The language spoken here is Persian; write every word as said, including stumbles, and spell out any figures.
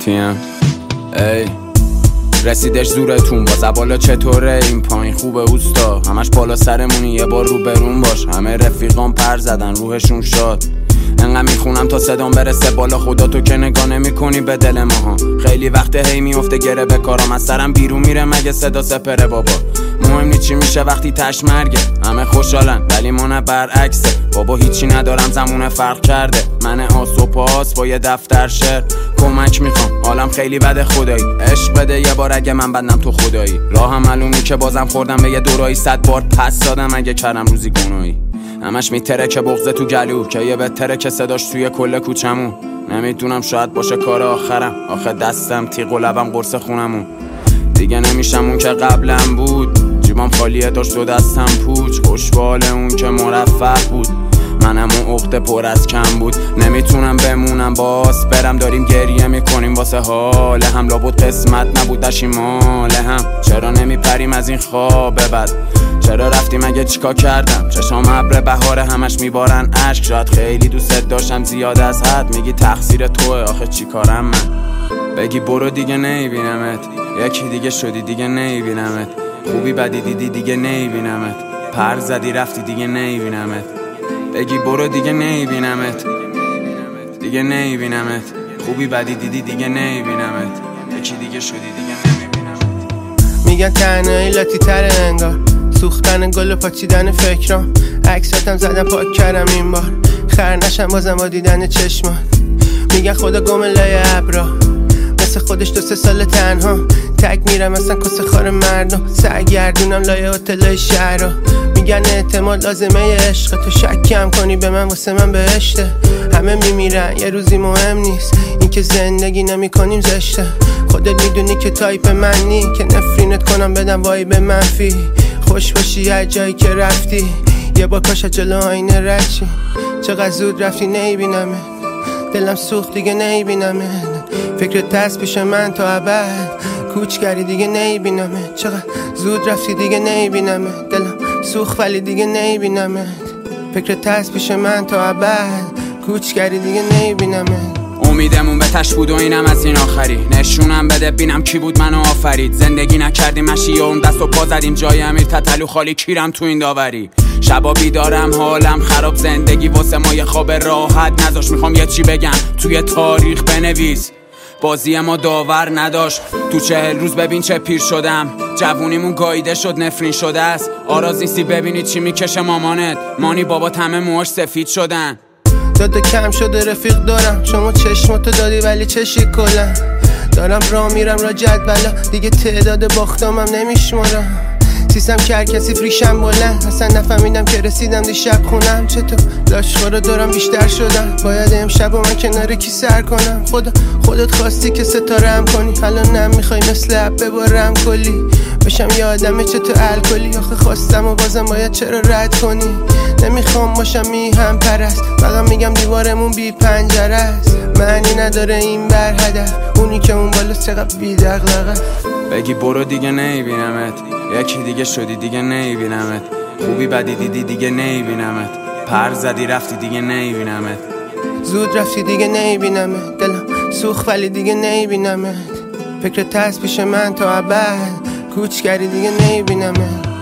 تیم ای رسیدش زورتون با زبالا چطوره این پایین خوبه اوستا همش بالا سرمونی یه بار رو برون باش همه رفیقان پر زدن روحشون شاد انقدر میخونم تا صدام برسه بالا خدا تو که نگاه نمی کنی به دل ماها خیلی وقت هی میفته گره به کارم از سرم بیرون میره مگه صدا سپره بابا مهم نی چی میشه وقتی تش مرگه همه خوشحالن ولی من برعکسه بابا هیچی ندارم زمونه فرق کرده من آس و پاس با یه دفتر شعر کمک میخوام حالم خیلی بده خدایی عشق بده یه بار اگه من بندم تو خدایی راهم معلومی که بازم خوردم به یه دورایی صد بار پس دادم اگه کردم روزی گناهی همش میتره که بغضه تو گلو که یه بهتره که صداش توی کل کوچمون نمیدونم شاید باشه کار آخرم آخه دستم تیغ و لبم قرص خونمون دیگه نمیشم اون که قبلم بود جیبام خالیه داشت دو دستم پوچ خوشبال اون که مرفه بود منم اون عقده پر از کم بود نمیتونم بمونم باز برم داریم گریه میکنیم واسه حال هم لابد قسمت نبود دشیماله هم چرا نمیپریم از این خواب بد چرا رفتیم اگه چیکار کردم چشام ابر بهاره همش میبارن اشک شاید خیلی دوست داشتم زیاد از حد میگی تقصیر توه آخه چی کارم من بگی برو دیگه نمیبینمت یکی دیگه شدی دیگه نمیبینمت خوبی بدی دیدی دیگه نمیبینمت پر زدی رفتی دیگه نمیبینمت بگی برو دیگه نمیبینمت دیگه نمیبینمت خوبی بدی دیدی دیگه نمیبینمت یکی دیگه شدی دیگه نمیبینمت میگن تنهایی لاتی تر انگار سوختن گل و پاچیدن فکرام عکساتم زدم پاک کردم این بار خر نشم بازم با دیدن چشمات میگن خدا گم لای ابرا مثل خودش دو سه سال تنها تک میرم مثلا کسه خار مردم سرگردونم لای هتلای شهرها میگن اعتماد لازمه عشق تو شک کم کنی به من واسه من بهشته همه میمیرن یه روزی مهم نیست این که زندگی نمی کنیم زشته خودت میدونی که تایپ من نی که نفرینت کنم بدم وایب منفی خوش باشی هر جایی که رفتی یه بار کاش جلو آینه رد شی چقدر زود رفتی نمیبینمت دلم سوخت دیگه نمیبینمت فکرت هست پیش من تا ابد کوچ کردی دیگه نمیبینمت چقدر زود رفتی دیگه نمیبینمت دلم سوخت ولی دیگه نمیبینمت فکرت هست پیش من تا ابد کوچ کردی دیگه نمیبینمت امیدمون به تش بود و اینم از این آخری نشونم بده بینم کی بود منو آفرید زندگی نکردیم مشی و اون دست و پا زدیم جای امیر تتلو خالی کیرم تو این داوری شبا بیدارم حالم خراب زندگی واسه ما یه خواب راحت نذاش میخوام یه چی بگم توی تاریخ بنویس بازی ما داور نداشت تو چهل روز ببین چه پیر شدم جوونیمون گاییده شد نفرین شده است آراز نیستی ببینی چی میکشه مامانت مانی بابا همه موهاش سفید شدن داده کم شده رفیق دارم شما چشماتو دادی ولی چشی کلم دارم راه میرم را جدولا دیگه تعداد باختامم نمیشمارم سیستم که هر کسی فریشم بلند اصلا نفهمیدم که رسیدم دیشب خونم چطور لاشخورا دارم بیشتر شدم باید امشب و من کنار کی سر کنم خدا خودت خواستی که ستاره هم کنی الان نم میخوای مثل عب ببارم کلی بشم یه آدمه چطور الکلی آخه خواستم و بازم باید چرا رد کنی نمیخوام باشم میهم پرست فقط میگم دیوارمون بی پنجره است معنی نداره این بر هدف اونی که اون بالا چقدر بی دغدغه بگی برو دیگه نمیبینمت یکی دیگه شدی دیگه نمیبینمت خوبی بدی دیدی دیگه نمیبینمت پر زدی رفتی دیگه نمیبینمت زود رفتی دیگه نمیبینمت دلم سوخت ولی دیگه نمیبینمت فکرت هست پیش من تا ابد کوچ کردی دیگه نمیبینمت